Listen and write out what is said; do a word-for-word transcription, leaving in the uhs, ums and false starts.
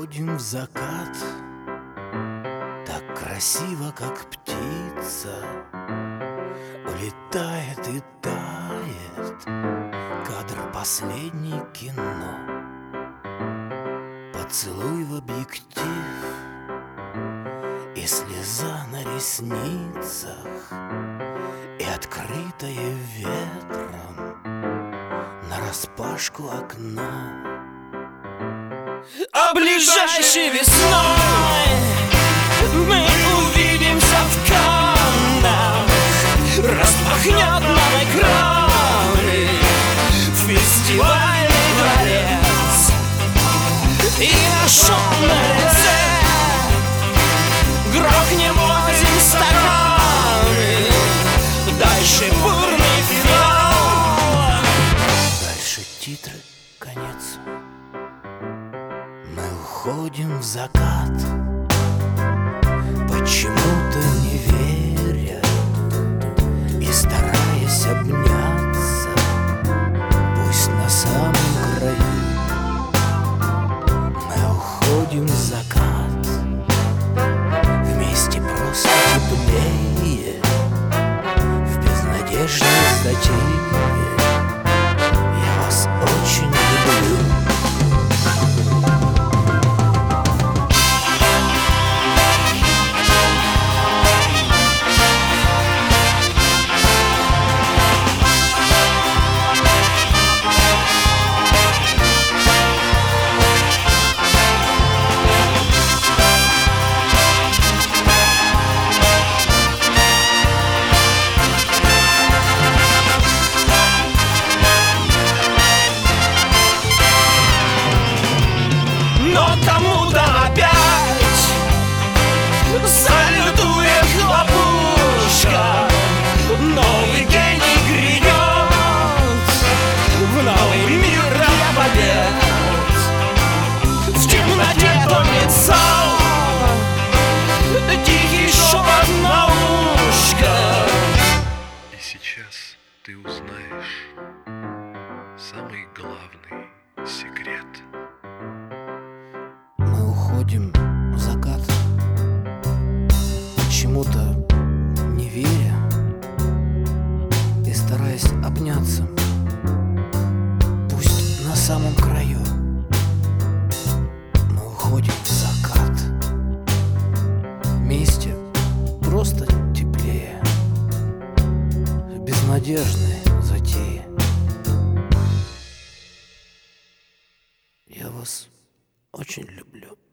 уходим в закат, так красиво, как птица, улетает и тает кадр последней кино. Поцелуй в объектив и слеза на ресницах, и открытое ветром нараспашку окно. А ближайшей весной мы увидимся в Каннах. Распахнет нам экраны фестивальный дворец, и на шумном лице грохнем восемь стаканы. Дальше бурный финал, дальше титры, конец. Мы уходим в закат, почему-то не веря и стараясь обняться, пусть на самом краю. Мы уходим в закат, вместе просто теплее, в безнадежной затее. Я вас очень люблю. но кому-то опять салютует хлопушка. Новый гений грядет в новый мир для побед. В темноте томится тихий шепот на ушко. И сейчас ты узнаешь самый главный секрет. Мы уходим в закат, почему-то не веря и стараясь обняться, пусть на самом краю. Мы уходим в закат, вместе просто теплее, в безнадежной затее. Я вас очень люблю.